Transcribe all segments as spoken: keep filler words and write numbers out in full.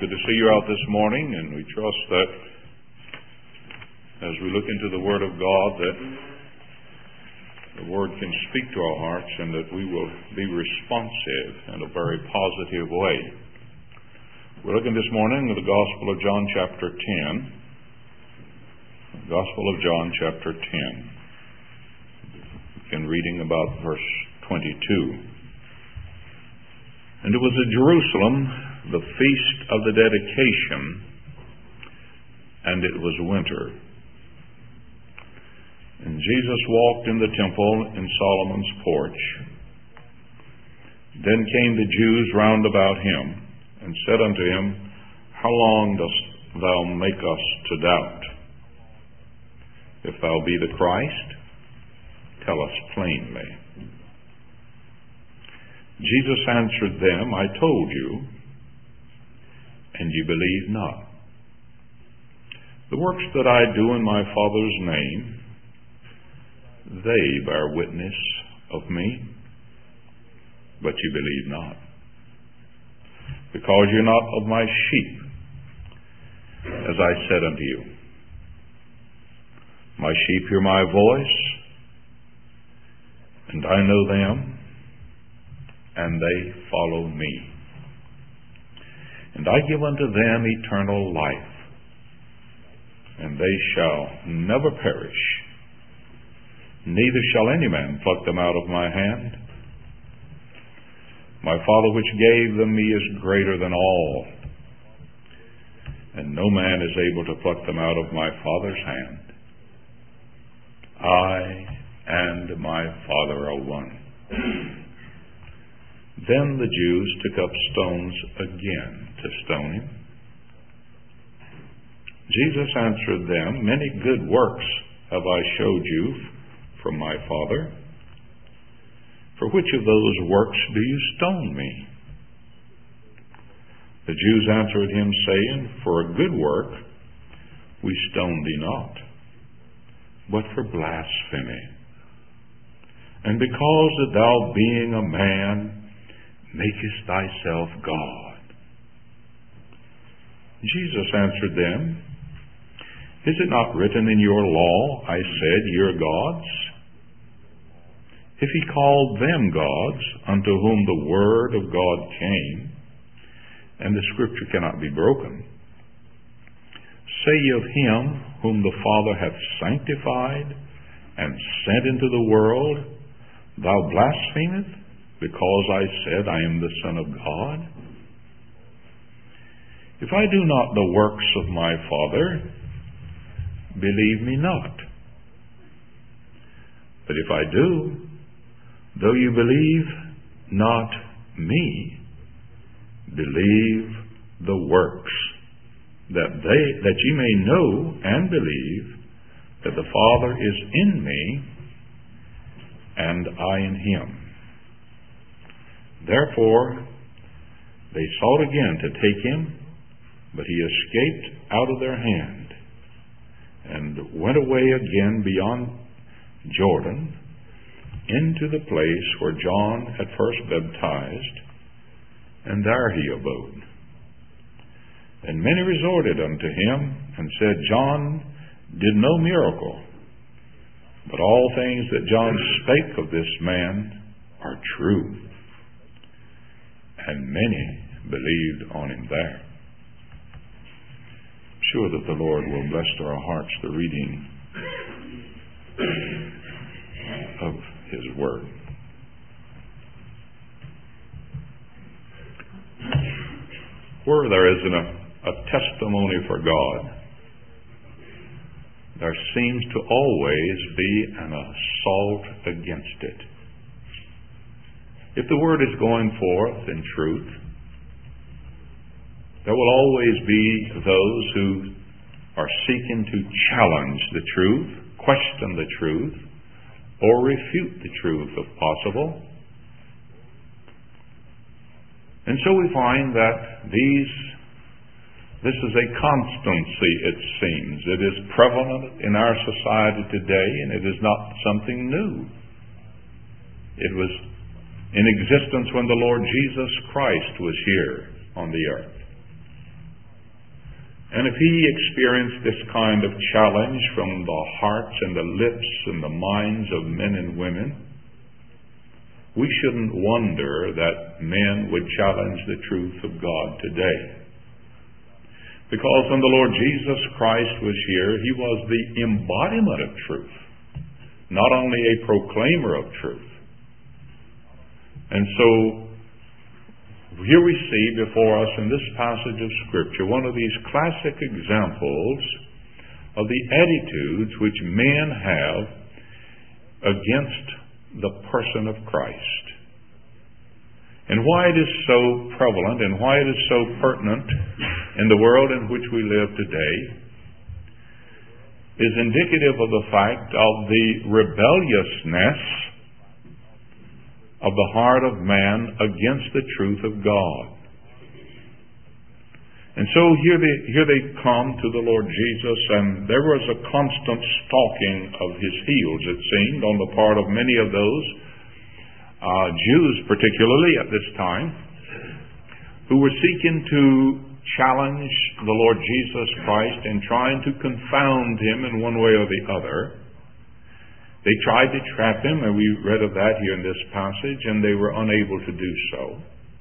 good to see you out this morning, and we trust that as we look into the Word of God, that the Word can speak to our hearts and that we will be responsive in a very positive way. We're looking this morning at the Gospel of John chapter ten. Gospel of John chapter ten. Begin reading about verse twenty-two. And it was at Jerusalem, the feast of the dedication, and it was winter. And Jesus walked in the temple in Solomon's porch. Then came the Jews round about him, and said unto him, How long dost thou make us to doubt? If thou be the Christ, tell us plainly. Jesus answered them, I told you, and ye believe not. The works that I do in my Father's name, they bear witness of me, but ye believe not. Because you're not of my sheep, as I said unto you. My sheep hear my voice, and I know them, and they follow me. And I give unto them eternal life, and they shall never perish, neither shall any man pluck them out of my hand. My Father which gave them me is greater than all, and no man is able to pluck them out of my Father's hand. I and my Father are one. Then the Jews took up stones again to stone him. Jesus answered them, Many good works have I showed you from my Father. For which of those works do you stone me? The Jews answered him, saying, For a good work we stone thee not, but for blasphemy, and because that thou, being a man, makest thyself God. Jesus answered them, Is it not written in your law, I said, Ye are gods? If he called them gods, unto whom the word of God came, and the scripture cannot be broken, say ye of him whom the Father hath sanctified and sent into the world, Thou blasphemest, because I said, I am the Son of God? If I do not the works of my Father, believe me not. But if I do, though you believe not me, believe the works, that they that ye may know and believe that the Father is in me, and I in him. Therefore they sought again to take him, but he escaped out of their hand, and went away again beyond Jordan, into the place where John had first baptized, and there he abode. And many resorted unto him, and said, John did no miracle, but all things that John spake of this man are true. And many believed on him there. Sure that the Lord will bless to our hearts the reading of his word. Where there is an, a, a testimony for God, there seems to always be an assault against it. If the word is going forth in truth, there will always be those who are seeking to challenge the truth, question the truth, or refute the truth if possible. And so we find that these, this is a constancy, it seems. It is prevalent in our society today, and it is not something new. It was in existence when the Lord Jesus Christ was here on the earth. And if he experienced this kind of challenge from the hearts and the lips and the minds of men and women, we shouldn't wonder that men would challenge the truth of God today. Because when the Lord Jesus Christ was here, he was the embodiment of truth, not only a proclaimer of truth. And so, here we see before us in this passage of Scripture one of these classic examples of the attitudes which men have against the person of Christ. And why it is so prevalent and why it is so pertinent in the world in which we live today is indicative of the fact of the rebelliousness of the heart of man against the truth of God. And so here they, here they come to the Lord Jesus, and there was a constant stalking of his heels, it seemed, on the part of many of those uh, Jews, particularly at this time, who were seeking to challenge the Lord Jesus Christ and trying to confound him in one way or the other. They tried to trap him, and we read of that here in this passage, and they were unable to do so.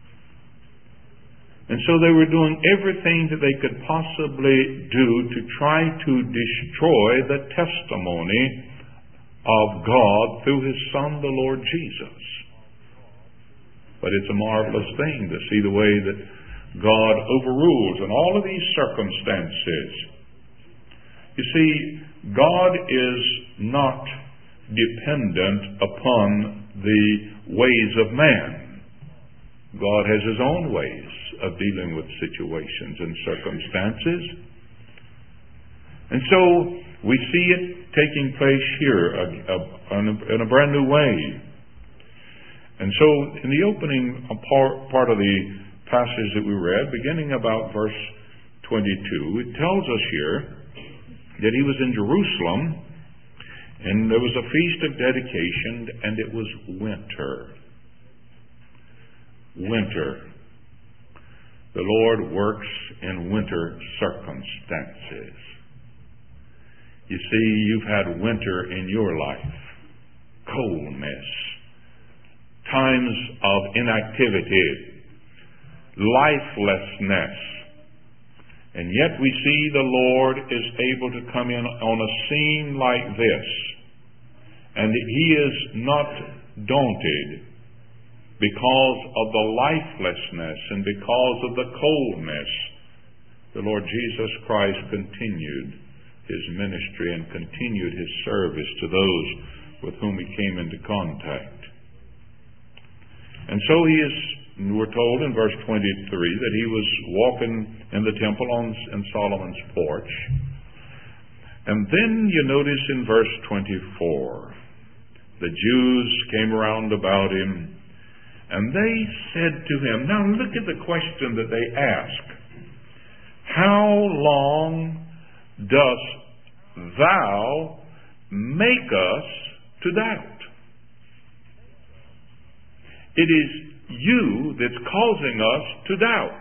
And so they were doing everything that they could possibly do to try to destroy the testimony of God through his Son, the Lord Jesus. But it's a marvelous thing to see the way that God overrules in all of these circumstances. You see, God is not dependent upon the ways of man. God has his own ways of dealing with situations and circumstances. And so we see it taking place here uh, uh, in a brand new way. And so in the opening part, part of the passage that we read, beginning about verse twenty-two, it tells us here that he was in Jerusalem, and there was a feast of dedication, and it was winter. Winter. The Lord works in winter circumstances. You see, you've had winter in your life. Coldness. Times of inactivity. Lifelessness. And yet we see the Lord is able to come in on a scene like this. And he is not daunted because of the lifelessness and because of the coldness. The Lord Jesus Christ continued his ministry and continued his service to those with whom he came into contact. And so he is, we're told in verse twenty-three that he was walking in the temple on in Solomon's porch. And then you notice in verse twenty-four, the Jews came around about him, and they said to him, now look at the question that they ask. How long dost thou make us to doubt? It is you that's causing us to doubt.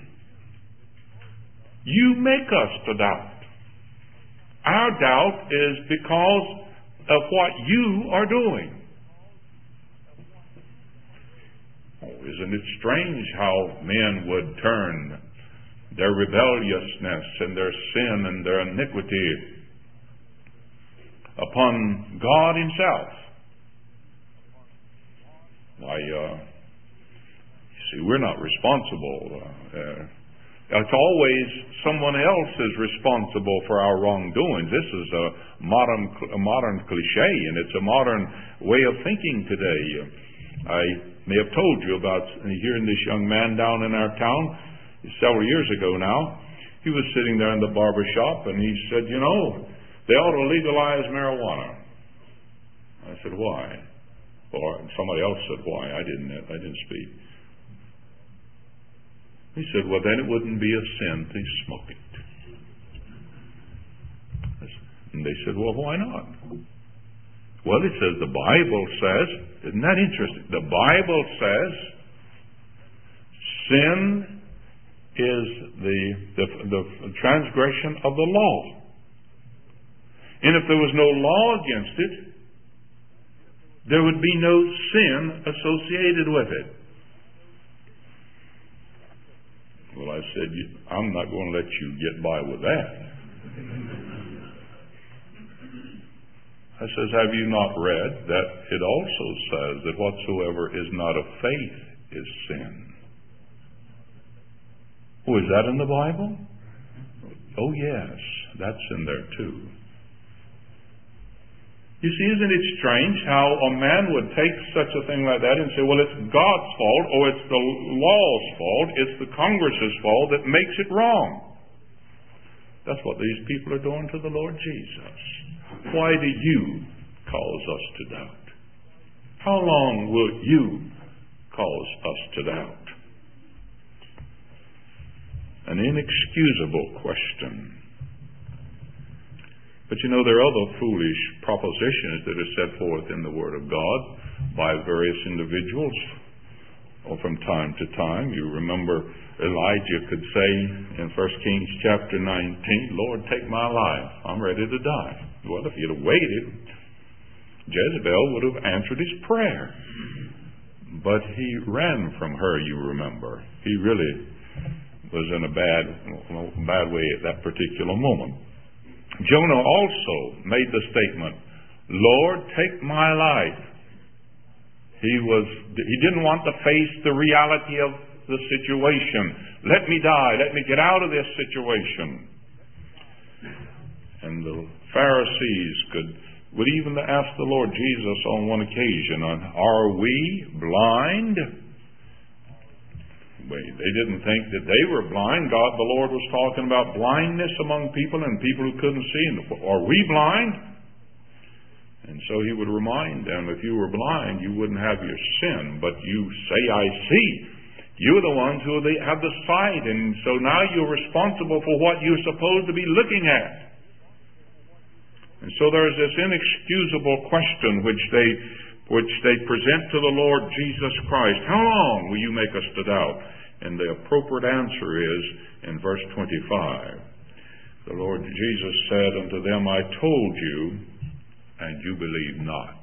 You make us to doubt. Our doubt is because of what you are doing. Oh, isn't it strange how men would turn their rebelliousness and their sin and their iniquity upon God himself? Why, uh, you see, we're not responsible. Uh, uh, it's always someone else is responsible for our wrongdoings. This is a modern, a modern cliche, and it's a modern way of thinking today. I may have told you about hearing this young man down in our town several years ago now. He was sitting there in the barber shop, and he said, you know, they ought to legalize marijuana. I said, why? Or somebody else said, why? I didn't, I didn't speak. He said, well, then it wouldn't be a sin to smoke it. And they said, well, why not? Well, it says, the Bible says, isn't that interesting? The Bible says, sin is the, the, the transgression of the law. And if there was no law against it, there would be no sin associated with it. Well, I said, I'm not going to let you get by with that. I says, have you not read that it also says that whatsoever is not of faith is sin? Oh, is that in the Bible? Oh, yes, that's in there too. You see, isn't it strange how a man would take such a thing like that and say, well, it's God's fault, or it's the law's fault, it's the Congress's fault that makes it wrong. That's what these people are doing to the Lord Jesus. Why do you cause us to doubt? How long will you cause us to doubt? An inexcusable question. But you know, there are other foolish propositions that are set forth in the Word of God by various individuals, or from time to time. You remember Elijah could say in First Kings chapter nineteen, Lord, take my life. I'm ready to die. Well, if he'd have waited, Jezebel would have answered his prayer. But he ran from her, you remember. He really was in a bad, bad way at that particular moment. Jonah also made the statement, Lord, take my life. He was, he didn't want to face the reality of the situation. Let me die. Let me get out of this situation. And the Pharisees could, would even ask the Lord Jesus on one occasion, are we blind? Wait, they didn't think that they were blind. God, the Lord was talking about blindness among people and people who couldn't see. Are we blind? And so he would remind them, if you were blind, you wouldn't have your sin. But you say, I see. You're the ones who have the sight. And so now you're responsible for what you're supposed to be looking at. And so there's this inexcusable question which they which they present to the Lord Jesus Christ. How long will you make us to doubt? And the appropriate answer is in verse twenty-five. The Lord Jesus said unto them, I told you, and you believe not.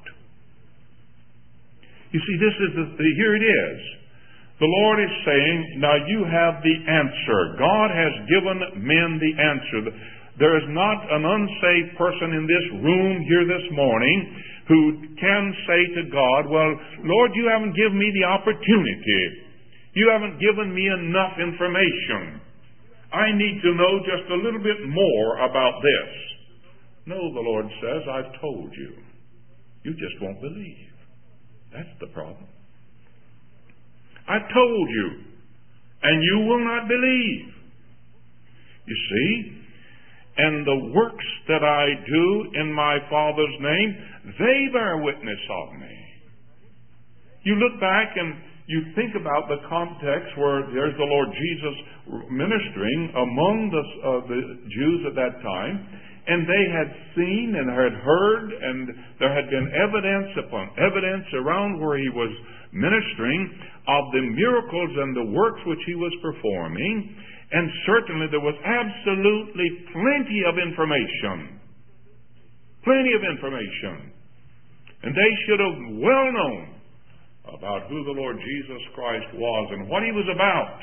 You see, this is the, the here it is. The Lord is saying, now you have the answer. God has given men the answer. There is not an unsaved person in this room here this morning who can say to God, well, Lord, you haven't given me the opportunity. You haven't given me enough information. I need to know just a little bit more about this. No, the Lord says, I've told you. You just won't believe. That's the problem. I've told you, and you will not believe. You see? And the works that I do in my Father's name, they bear witness of me. You look back and you think about the context where there's the Lord Jesus ministering among the, uh, the Jews at that time, and they had seen and had heard, and there had been evidence upon evidence around where he was ministering of the miracles and the works which he was performing. And certainly there was absolutely plenty of information. Plenty of information. And they should have well known about who the Lord Jesus Christ was and what he was about.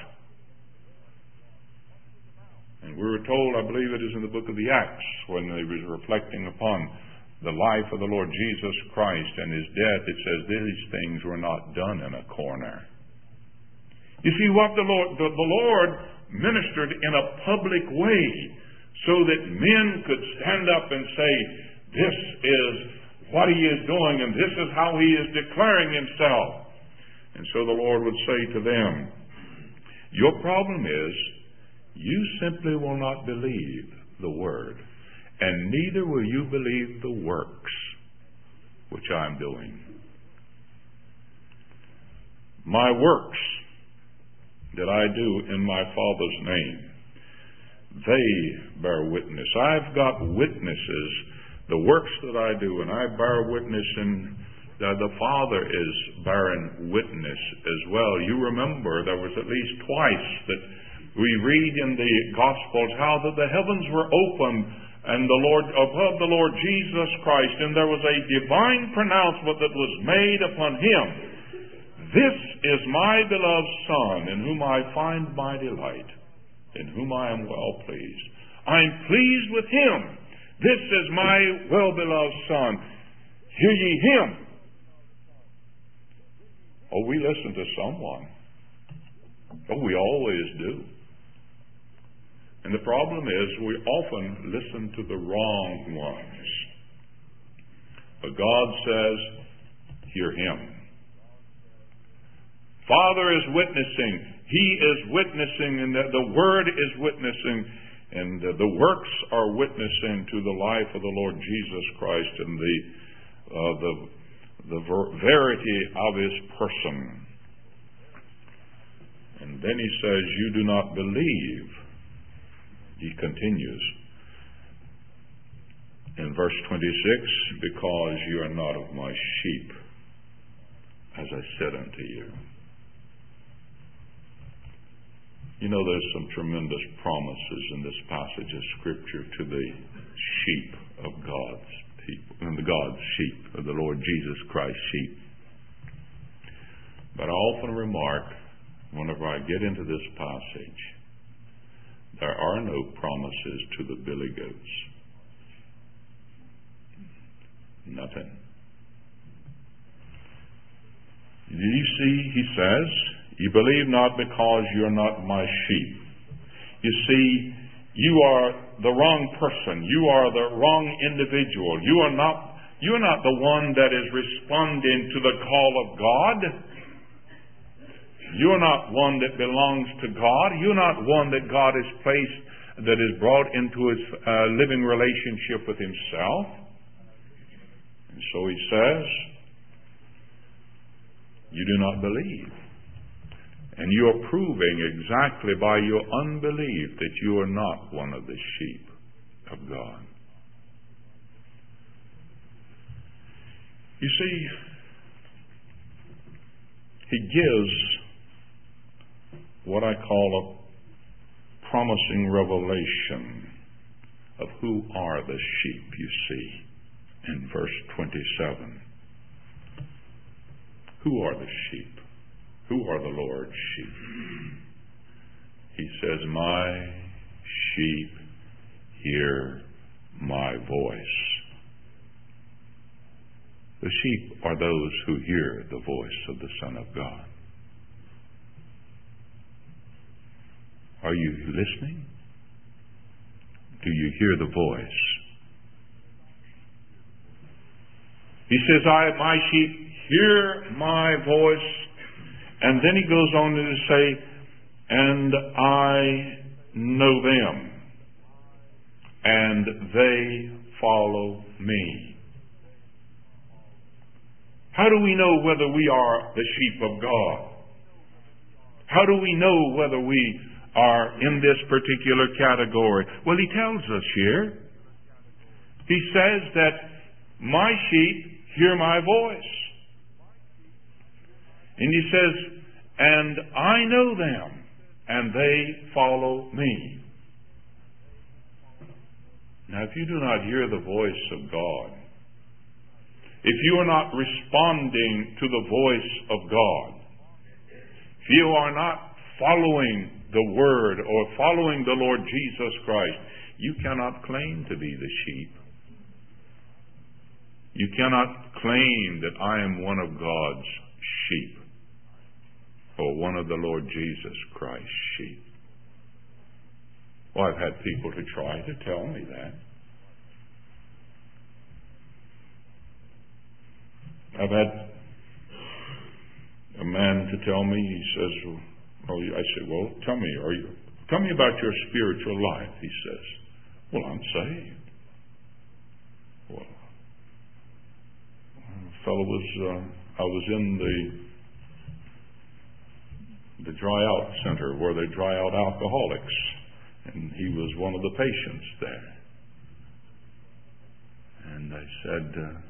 And we were told, I believe it is in the book of the Acts, when they were reflecting upon the life of the Lord Jesus Christ and his death, it says these things were not done in a corner. You see, what the Lord, the, the Lord ministered in a public way so that men could stand up and say, this is what he is doing and this is how he is declaring himself. And so the Lord would say to them, your problem is you simply will not believe the word, and neither will you believe the works which I am doing. My works that I do in my Father's name, they bear witness. I've got witnesses, the works that I do, and I bear witness, and the, the Father is bearing witness as well. You remember there was at least twice that We read in the Gospels how that the heavens were opened and the Lord, above the Lord Jesus Christ, and there was a divine pronouncement that was made upon him. This is my beloved Son, in whom I find my delight, in whom I am well pleased. I'm pleased with him. This is my well-beloved Son. Hear ye him. Oh, we listen to someone. Oh, we always do. And the problem is we often listen to the wrong ones. But God says, hear him. Father is witnessing. He is witnessing, and the, the Word is witnessing, and the, the works are witnessing to the life of the Lord Jesus Christ and the uh, the the ver- verity of his person. And then he says, you do not believe. He continues in verse twenty-six, because you are not of my sheep, as I said unto you. You know, there's some tremendous promises in this passage of Scripture to the sheep of God's people, and the God's sheep, of the Lord Jesus Christ's sheep. But I often remark, whenever I get into this passage, there are no promises to the billy goats. Nothing. Do you see, he says, you believe not because you are not my sheep. You see, you are the wrong person. You are the wrong individual. You are not, you are not the one that is responding to the call of God. You are not one that belongs to God. You are not one that God has placed, that is brought into his uh, living relationship with himself. And so he says, you do not believe. And you are proving exactly by your unbelief that you are not one of the sheep of God. You see, he gives what I call a promising revelation of who are the sheep, you see, in verse twenty-seven. Who are the sheep? Who are the Lord's sheep? He says, my sheep hear my voice. The sheep are those who hear the voice of the Son of God. Are you listening? Do you hear the voice? He says, I, my sheep hear my voice. And then he goes on to say, and I know them, and they follow me. How do we know whether we are the sheep of God? How do we know whether we are in this particular category? Well, he tells us here. He says that my sheep hear my voice. And he says, and I know them, and they follow me. Now, if you do not hear the voice of God, if you are not responding to the voice of God, if you are not following the Word or following the Lord Jesus Christ, you cannot claim to be the sheep. You cannot claim that I am one of God's sheep, or one of the Lord Jesus Christ's sheep. Well, I've had people to try to tell me that. I've had a man to tell me, he says, well, I say, well, tell me, are you, tell me about your spiritual life, he says. Well, I'm saved. Well, a fellow was, uh, I was in the the dry out center where they dry out alcoholics, and he was one of the patients there. And I said, uh,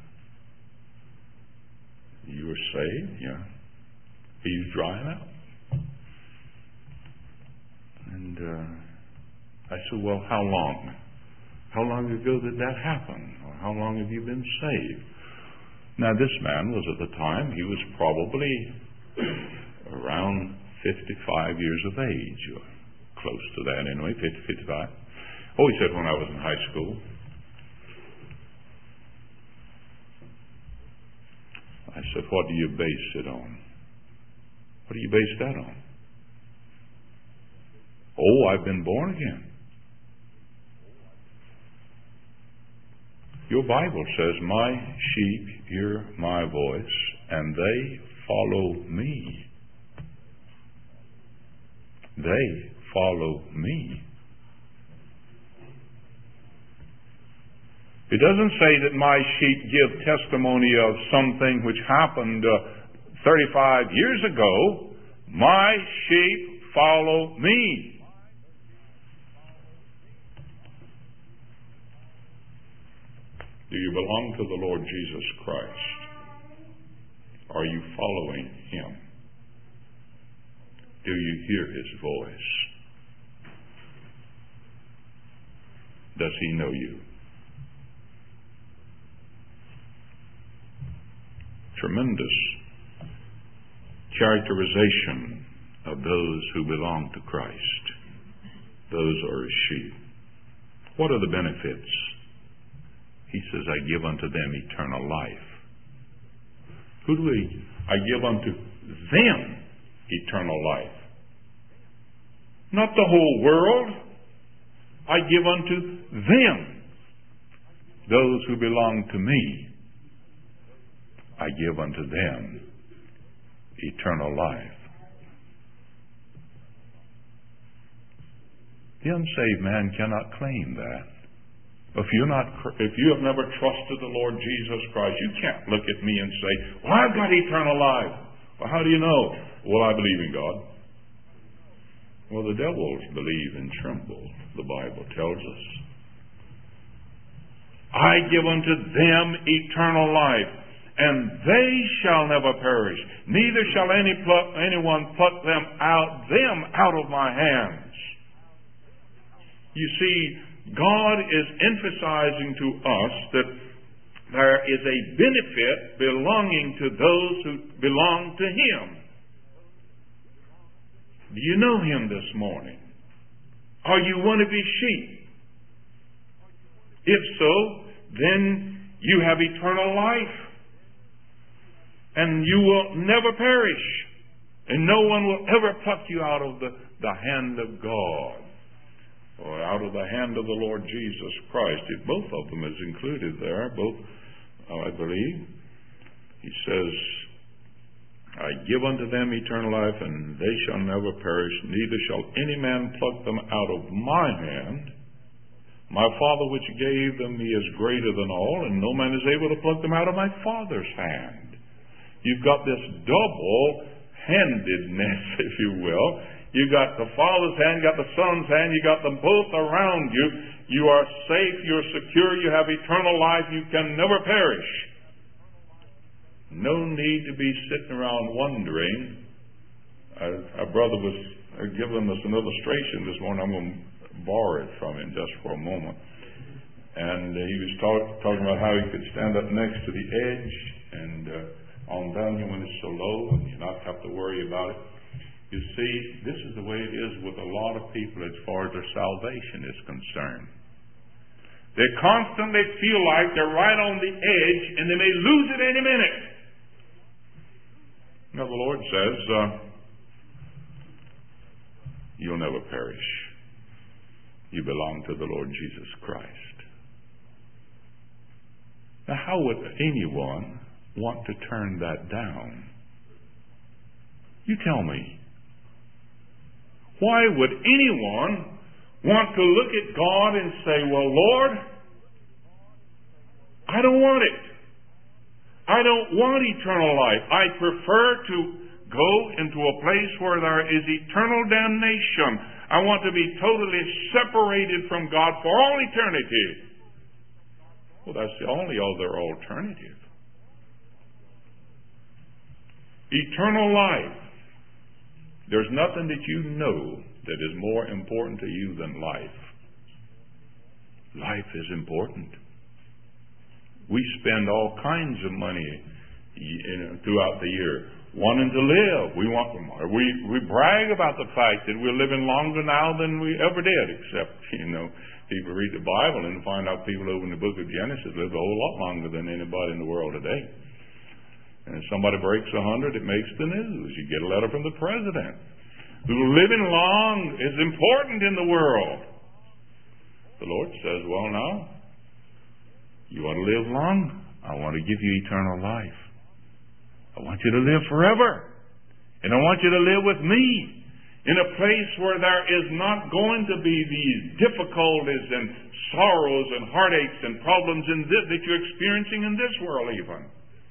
you were saved? Yeah. He's drying out. And uh, I said, well, how long? How long ago did that happen? Or how long have you been saved? Now, this man was at the time, he was probably around fifty-five years of age, or close to that anyway, fifty, fifty-five. Oh, he said, when I was in high school. I said, what do you base it on? What do you base that on? Oh, I've been born again. Your Bible says, my sheep hear my voice, and they follow me. They follow me. It doesn't say that my sheep give testimony of something which happened uh, thirty-five years ago. My sheep follow me. Do you belong to the Lord Jesus Christ? Are you following Him? Do you hear His voice? Does He know you? Tremendous characterization of those who belong to Christ. Those are His sheep. What are the benefits? He says, I give unto them eternal life. Who do we? I give unto them eternal life. Not the whole world. I give unto them, those who belong to me. I give unto them eternal life. The unsaved man cannot claim that. If you're not, if you have never trusted the Lord Jesus Christ, you can't look at me and say, well, I've got eternal life. Well, how do you know? Well, I believe in God. Well, the devils believe and tremble, the Bible tells us. I give unto them eternal life, and they shall never perish, neither shall any pluck, anyone pluck them out, them out of my hands. You see, God is emphasizing to us that there is a benefit belonging to those who belong to Him. Do you know Him this morning? Are you one of His sheep? If so, then you have eternal life. And you will never perish. And no one will ever pluck you out of the, the hand of God, or out of the hand of the Lord Jesus Christ. If both of them is included there, both, I believe. He says, I give unto them eternal life, and they shall never perish, neither shall any man pluck them out of my hand. My Father which gave them me is greater than all, and no man is able to pluck them out of my Father's hand. You've got this double-handedness, if you will. You got the Father's hand, you got the Son's hand, you got them both around you. You are safe, you're secure, you have eternal life, you can never perish. No need to be sitting around wondering. A, a brother was giving us an illustration this morning. I'm going to borrow it from him just for a moment. And uh, he was talk, talking about how he could stand up next to the edge and uh, on down here when it's so low and you not have to worry about it. You see, this is the way it is with a lot of people as far as their salvation is concerned. They constantly feel like they're right on the edge and they may lose it any minute. Now the Lord says, uh, you'll never perish. You belong to the Lord Jesus Christ. Now how would anyone want to turn that down? You tell me. Why would anyone want to look at God and say, well, Lord, I don't want it. I don't want eternal life. I prefer to go into a place where there is eternal damnation. I want to be totally separated from God for all eternity. Well, that's the only other alternative. Eternal life. There's nothing that you know that is more important to you than life? Life is important. We spend all kinds of money, you know, throughout the year wanting to live. We want we we brag about the fact that we're living longer now than we ever did, except, you know, people read the Bible and find out people over in the book of Genesis live a whole lot longer than anybody in the world today. And if somebody breaks a hundred, it makes the news. You get a letter from the president. Living long is important in the world. The Lord says, well, now, you want to live long? I want to give you eternal life. I want you to live forever. And I want you to live with me in a place where there is not going to be these difficulties and sorrows and heartaches and problems in this, that you're experiencing in this world even.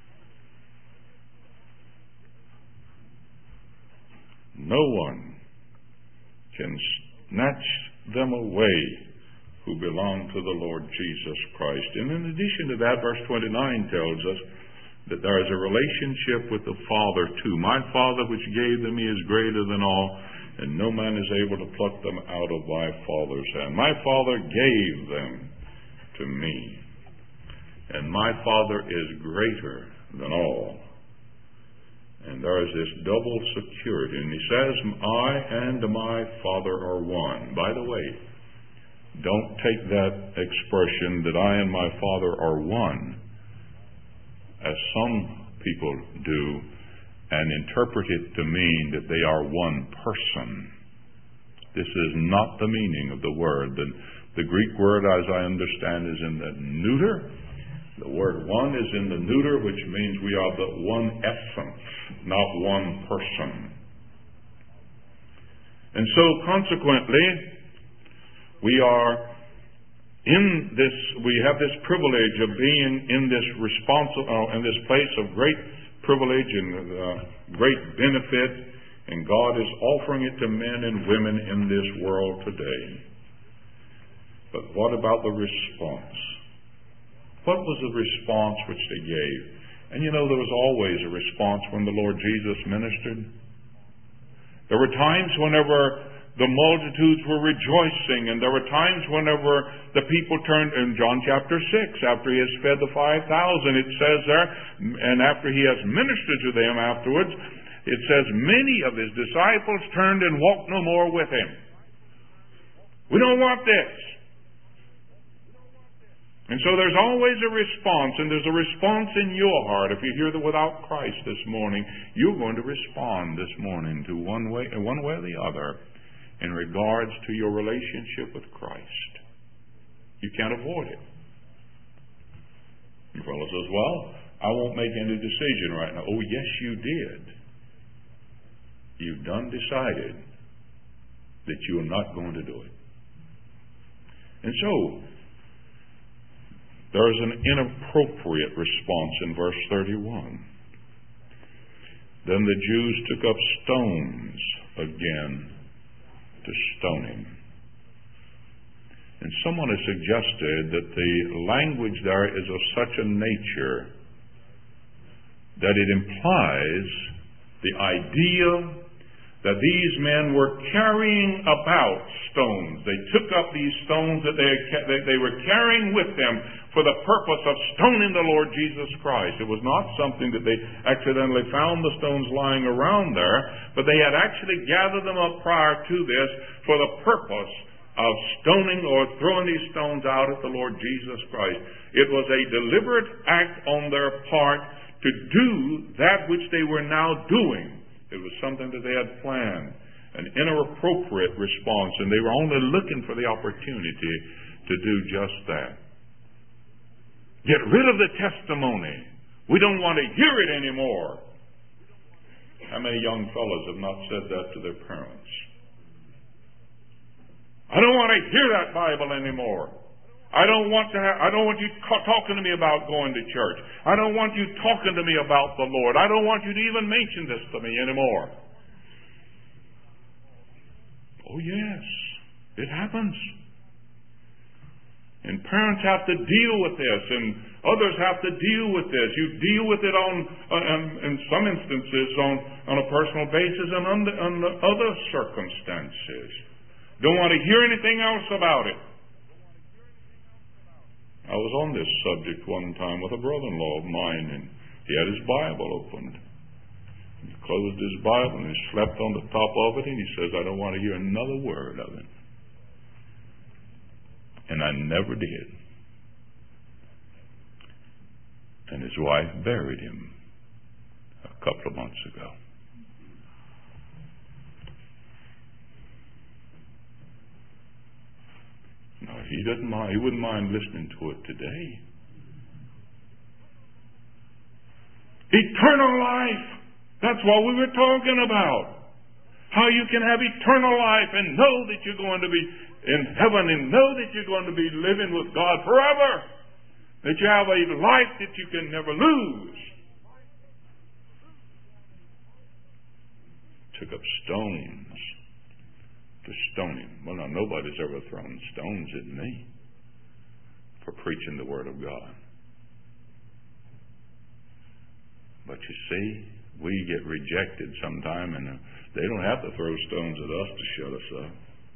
No one can snatch them away who belong to the Lord Jesus Christ. And in addition to that, verse twenty-nine tells us that there is a relationship with the Father too. My Father which gave them me is greater than all, and no man is able to pluck them out of my Father's hand. My Father gave them to me, and my Father is greater than all. And there is this double security. And he says, I and my Father are one. By the way, don't take that expression that I and my Father are one, as some people do, and interpret it to mean that they are one person. This is not the meaning of the word. The, the Greek word, as I understand, is in the neuter. The word one is in the neuter, which means we are but one essence, not one person. And so, consequently, we are in this, we have this privilege of being in this responsible, uh, in this place of great privilege and uh, great benefit, and God is offering it to men and women in this world today. But what about the response? What was the response which they gave? And you know, there was always a response when the Lord Jesus ministered. There were times whenever the multitudes were rejoicing, and there were times whenever the people turned, in John chapter six, after he has fed the five thousand, it says there, and after he has ministered to them afterwards, it says, many of his disciples turned and walked no more with him. We don't want this. And so there's always a response, and there's a response in your heart. If you're here without Christ this morning, you're going to respond this morning to one way, one way or the other in regards to your relationship with Christ. You can't avoid it. Your fellow says, well, I won't make any decision right now. Oh, yes, you did. You've done decided that you're not going to do it. And so, there is an inappropriate response in verse thirty-one. Then the Jews took up stones again to stone him. And someone has suggested that the language there is of such a nature that it implies the idea that these men were carrying about stones. They took up these stones that they, that they were carrying with them for the purpose of stoning the Lord Jesus Christ. It was not something that they accidentally found the stones lying around there, but they had actually gathered them up prior to this for the purpose of stoning or throwing these stones out at the Lord Jesus Christ. It was a deliberate act on their part to do that which they were now doing. It was something that they had planned, an inappropriate response, and they were only looking for the opportunity to do just that. Get rid of the testimony. We don't want to hear it anymore. How many young fellows have not said that to their parents? I don't want to hear that Bible anymore. I don't want to have, I don't want you talking to me about going to church. I don't want you talking to me about the Lord. I don't want you to even mention this to me anymore. Oh yes, it happens. And parents have to deal with this, and others have to deal with this. You deal with it on, on in some instances, on, on a personal basis and under, under other circumstances. Don't want to hear anything else about it. I was on this subject one time with a brother-in-law of mine, and he had his Bible opened. He closed his Bible and he slept on the top of it, and he says, I don't want to hear another word of it. And I never did. And his wife buried him a couple of months ago. No, he doesn't mind. He wouldn't mind listening to it today. Eternal life. That's what we were talking about. How you can have eternal life and know that you're going to be in heaven and know that you're going to be living with God forever. That you have a life that you can never lose. Took up stones to stone him. Well, now, nobody's ever thrown stones at me for preaching the Word of God. But you see, we get rejected sometime, and they don't have to throw stones at us to shut us up.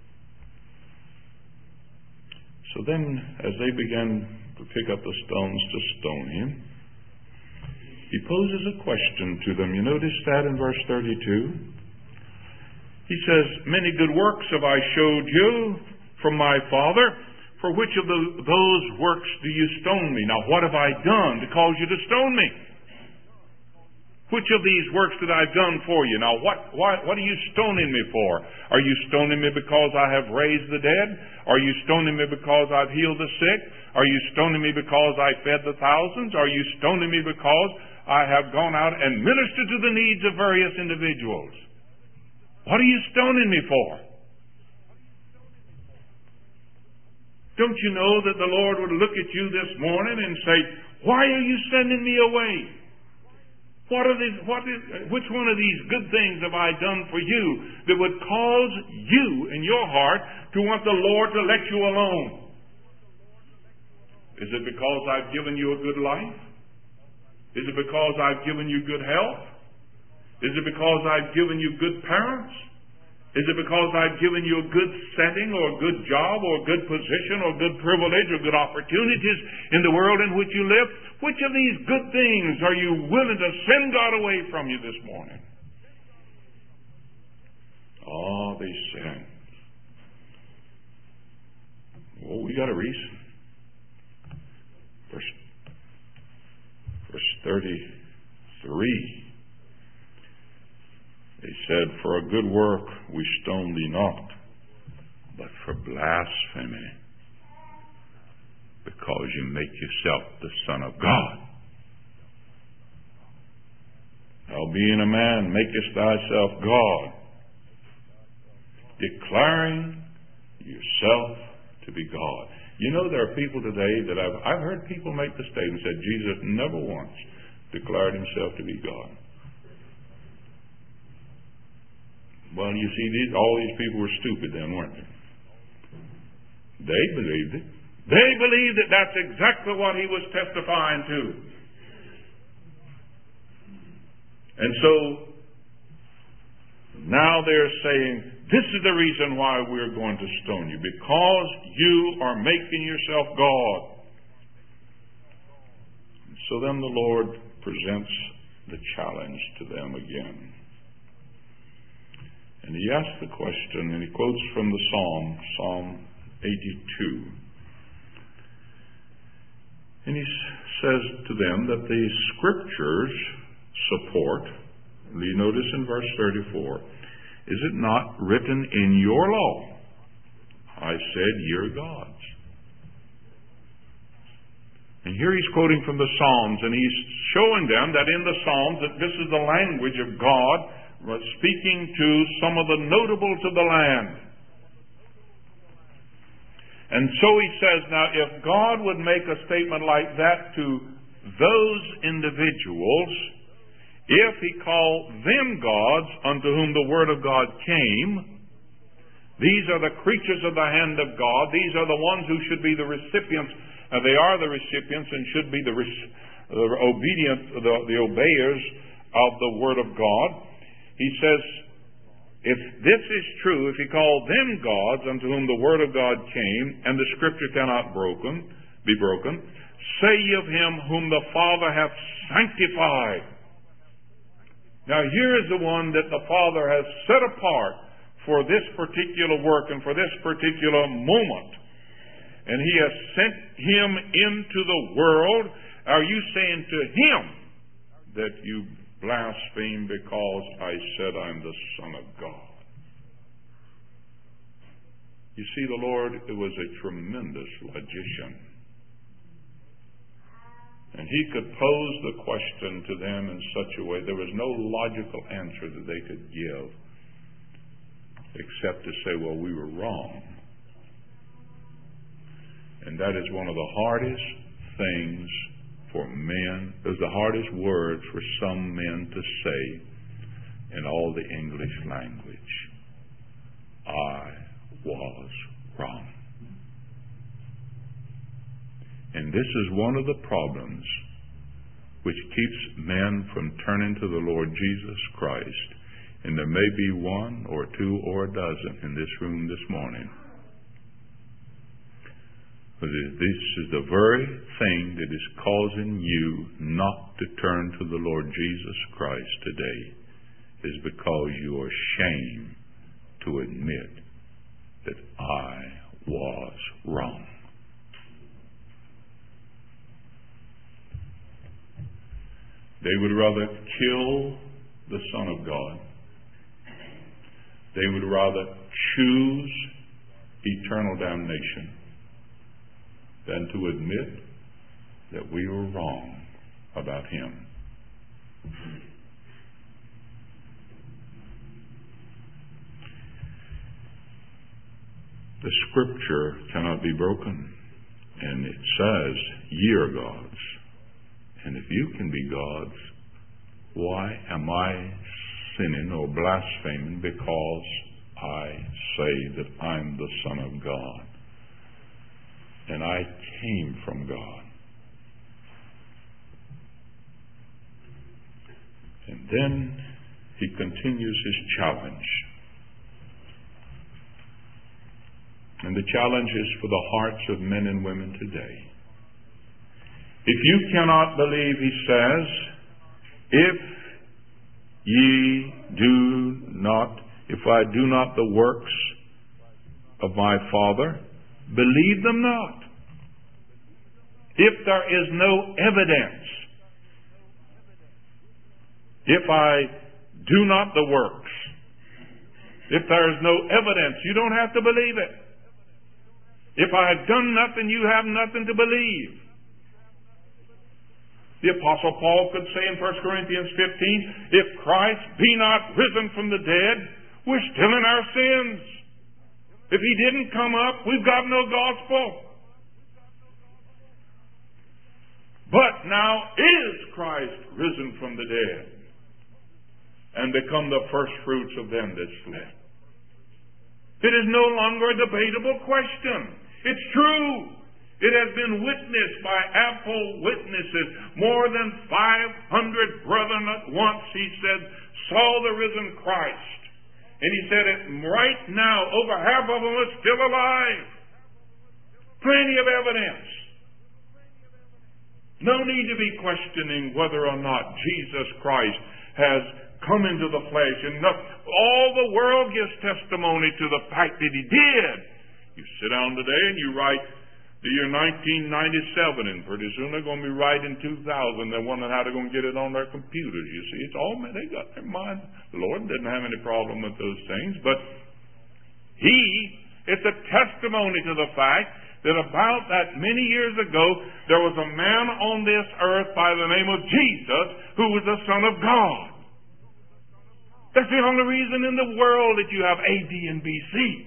So then, as they began to pick up the stones to stone him, he poses a question to them. You notice that in verse thirty-two? He says, many good works have I showed you from my Father. For which of the, those works do you stone me? Now, what have I done to cause you to stone me? Which of these works that I've done for you? Now, what, what, what are you stoning me for? Are you stoning me because I have raised the dead? Are you stoning me because I've healed the sick? Are you stoning me because I fed the thousands? Are you stoning me because I have gone out and ministered to the needs of various individuals? What are you stoning me for? Don't you know that the Lord would look at you this morning and say, why are you sending me away? What are these, what is, which one of these good things have I done for you that would cause you in your heart to want the Lord to let you alone? Is it because I've given you a good life? Is it because I've given you good health? Is it because I've given you good parents? Is it because I've given you a good setting or a good job or a good position or good privilege or good opportunities in the world in which you live? Which of these good things are you willing to send God away from you this morning? Oh, they sin. Well, we got a reason. Verse, verse thirty-three. They said, for a good work we stone thee not, but for blasphemy, because you make yourself the Son of God. Thou being a man, makest thyself God, declaring yourself to be God. You know, there are people today that I've, I've heard people make the statement, said Jesus never once declared himself to be God. Well, you see, these, all these people were stupid then, weren't they? They believed it. They believed that that's exactly what he was testifying to. And so, now they're saying, this is the reason why we're going to stone you, because you are making yourself God. So then the Lord presents the challenge to them again. And he asks the question, and he quotes from the Psalm, Psalm eighty-two. And he says to them that the Scriptures support, you notice in verse thirty-four, is it not written in your law, I said, you're gods. And here he's quoting from the Psalms, and he's showing them that in the Psalms that this is the language of God speaking to some of the notables of the land. And so he says, now if God would make a statement like that to those individuals, if he called them gods unto whom the word of God came, These are the creatures of the hand of God. These are the ones who should be the recipients. Uh, they are the recipients and should be the, res- the obedient, the, the obeyers of the Word of God. He says, if this is true, if he called them gods unto whom the Word of God came, and the Scripture cannot broken, be broken, say ye of him whom the Father hath sanctified. Now here is the one that the Father has set apart for this particular work and for this particular moment. And he has sent him into the world. Are you saying to him that you blaspheme because I said I'm the Son of God? You see, the Lord was a tremendous logician. And he could pose the question to them in such a way, there was no logical answer that they could give except to say, well, we were wrong. And that is one of the hardest things for men. It was the hardest word for some men to say in all the English language. I was wrong. And this is one of the problems which keeps men from turning to the Lord Jesus Christ. And there may be one or two or a dozen in this room this morning. But this is the very thing that is causing you not to turn to the Lord Jesus Christ today, is because you are ashamed to admit that I was wrong. They would rather kill the Son of God. They would rather choose eternal damnation than to admit that we were wrong about Him. The Scripture cannot be broken. And it says, ye are gods. And if you can be gods, why am I sinning or blaspheming because I say that I'm the Son of God and I came from God? And then he continues his challenge. And the challenge is for the hearts of men and women today. If you cannot believe, he says, if ye do not, if I do not the works of my Father, believe them not. If there is no evidence, if I do not the works, if there is no evidence, you don't have to believe it. If I have done nothing, you have nothing to believe. The Apostle Paul could say in First Corinthians fifteen, if Christ be not risen from the dead, we're still in our sins. If He didn't come up, we've got no gospel. But now is Christ risen from the dead and become the first fruits of them that slept. It is no longer a debatable question. It's true. It has been witnessed by ample witnesses. More than five hundred brethren at once, he said, saw the risen Christ. And he said it right now, over half of them are still alive. Plenty of evidence. No need to be questioning whether or not Jesus Christ has come into the flesh. And all the world gives testimony to the fact that He did. You sit down today and you write the year nineteen ninety-seven, and pretty soon they're going to be writing two thousand. They're wondering how they're going to get it on their computers. You see, it's all, they got their mind. The Lord didn't have any problem with those things, but He, it's a testimony to the fact that about that many years ago, there was a man on this earth by the name of Jesus who was the Son of God. That's the only reason in the world that you have A D and B C.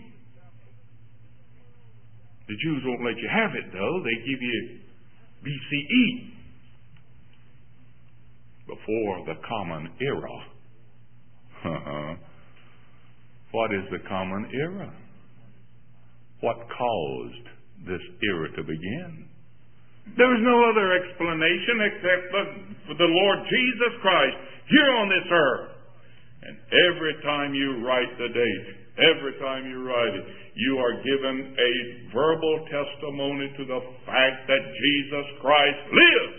The Jews won't let you have it, though. They give you B C E, before the common era. Uh-huh. What is the common era? what caused this era to begin. There was no other explanation except for the Lord Jesus Christ here on this earth. And every time you write the date, every time you write it, you are given a verbal testimony to the fact that Jesus Christ lives.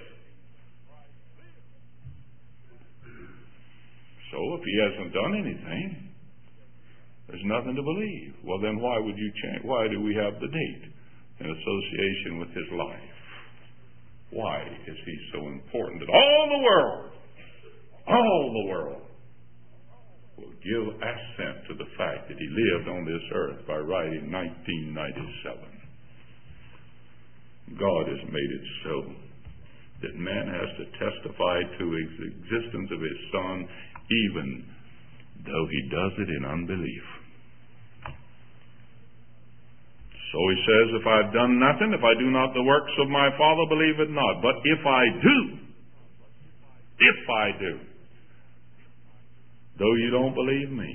So if he hasn't done anything, there's nothing to believe. Well, then why would you change? Why do we have the date in association with his life? Why is he so important that all the world, all the world, will give assent to the fact that he lived on this earth by writing nineteen ninety-seven? God has made it so that man has to testify to the existence of his Son, even though he does it in unbelief. So he says, if I've done nothing, if I do not the works of my Father, believe it not. But if I do, if I do, though you don't believe me,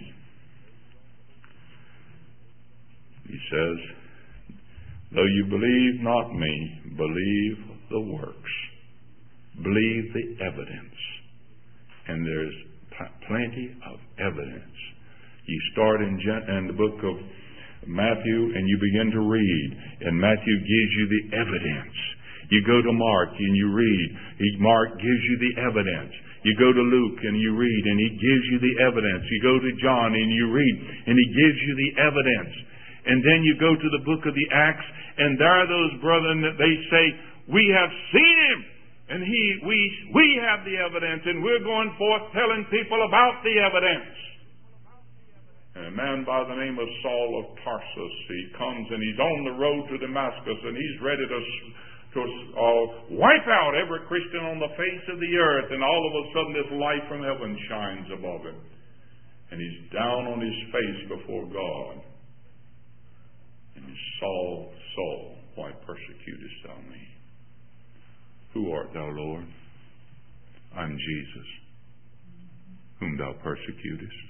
he says, though you believe not me, believe the works. Believe the evidence. And there's pl- plenty of evidence. You start in, Gen- in the book of Matthew and you begin to read, and Matthew gives you the evidence. You go to Mark and you read. He, Mark gives you the evidence. You go to Luke and you read, and he gives you the evidence. You go to John and you read, and he gives you the evidence. And then you go to the book of the Acts, and there are those brethren that they say, we have seen him, and he, we, we have the evidence, and we're going forth telling people about the evidence. And a man by the name of Saul of Tarsus, he comes and he's on the road to Damascus, and he's ready to to uh, wipe out every Christian on the face of the earth, and all of a sudden this light from heaven shines above him. And he's down on his face before God. And he's, Saul, Saul, why persecutest thou me? Who art thou, Lord? I'm Jesus, whom thou persecutest.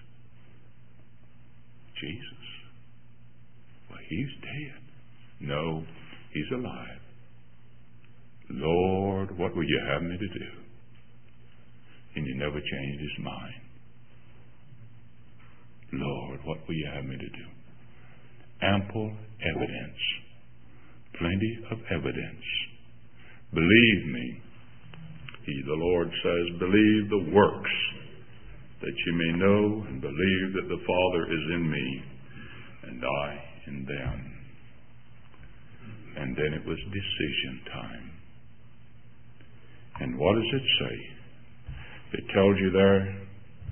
Jesus. Well, he's dead. No, he's alive. Lord, what will you have me to do? And he never changed his mind. Lord, what will you have me to do? Ample evidence. Plenty of evidence. Believe me. He, the Lord says, believe the works, that you may know and believe that the Father is in me and I in them. And then it was decision time. And what does it say? It tells you there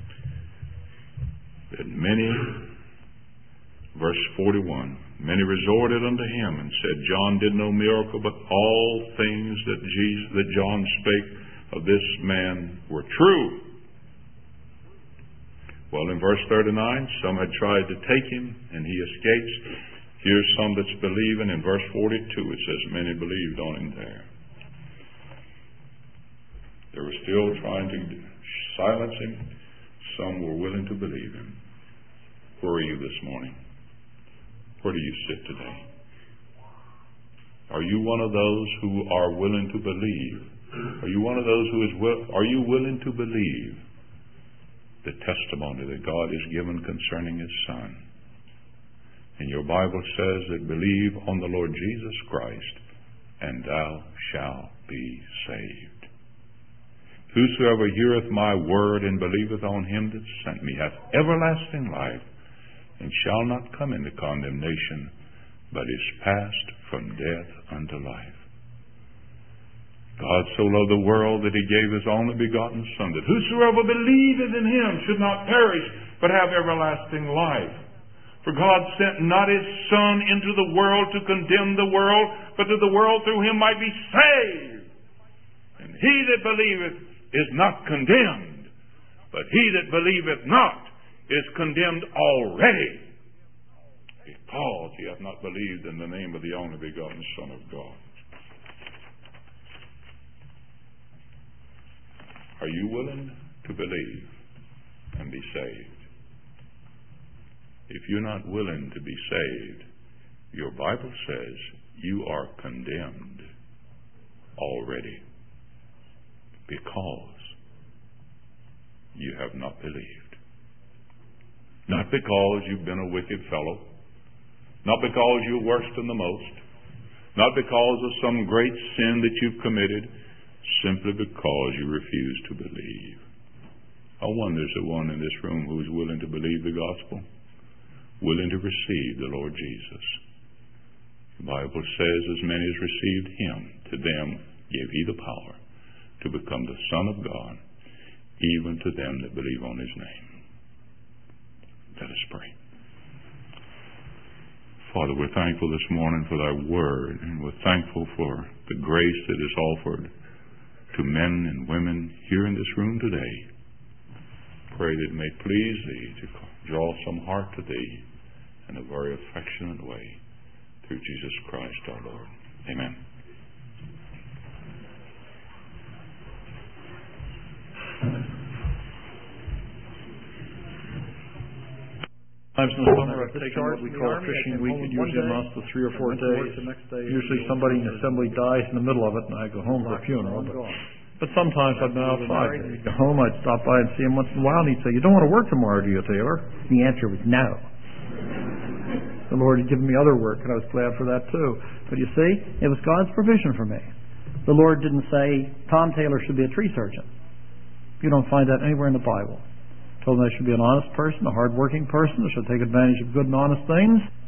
that many, verse forty-one, many resorted unto him and said, John did no miracle, but all things that Jesus, that John spake of this man were true. Well, in verse thirty-nine, some had tried to take him, and he escapes. Here's some that's believing. In verse forty-two, it says, many believed on him there. They were still trying to silence him. Some were willing to believe him. Where are you this morning? Where do you sit today? Are you one of those who are willing to believe? Are you one of those who is will, are you willing to believe the testimony that God has given concerning his Son? And your Bible says that believe on the Lord Jesus Christ, and thou shalt be saved. Whosoever heareth my word and believeth on him that sent me hath everlasting life, and shall not come into condemnation, but is passed from death unto life. God so loved the world that he gave his only begotten Son, that whosoever believeth in him should not perish, but have everlasting life. For God sent not his Son into the world to condemn the world, but that the world through him might be saved. And he that believeth is not condemned, but he that believeth not is condemned already, because he hath not believed in the name of the only begotten Son of God. Are you willing to believe and be saved? If you're not willing to be saved, your Bible says you are condemned already because you have not believed. Not because you've been a wicked fellow, not because you're worse than the most, not because of some great sin that you've committed, simply because you refuse to believe. I wonder there's the one in this room who is willing to believe the gospel, willing to receive the Lord Jesus. The Bible says, as many as received him, to them gave he the power to become the Son of God, even to them that believe on his name. Let us pray. Father, we're thankful this morning for thy word, and we're thankful for the grace that is offered to men and women here in this room today. Pray that it may please thee to draw some heart to thee in a very affectionate way through Jesus Christ our Lord. Amen. Times in the summer I've taken what we call a fishing week. It usually amounts to three or four days. Usually somebody in the assembly dies in the middle of it and I go home for a funeral. But, but sometimes I've been outside. I'd go home, I'd stop by and see him once in a while, and he'd say, "You don't want to work tomorrow, do you, Taylor?" The answer was no. The Lord had given me other work, and I was glad for that too. But you see, it was God's provision for me. The Lord didn't say, Tom Taylor should be a tree surgeon. You don't find that anywhere in the Bible. Told them I should be an honest person, a hard-working person, I should take advantage of good and honest things.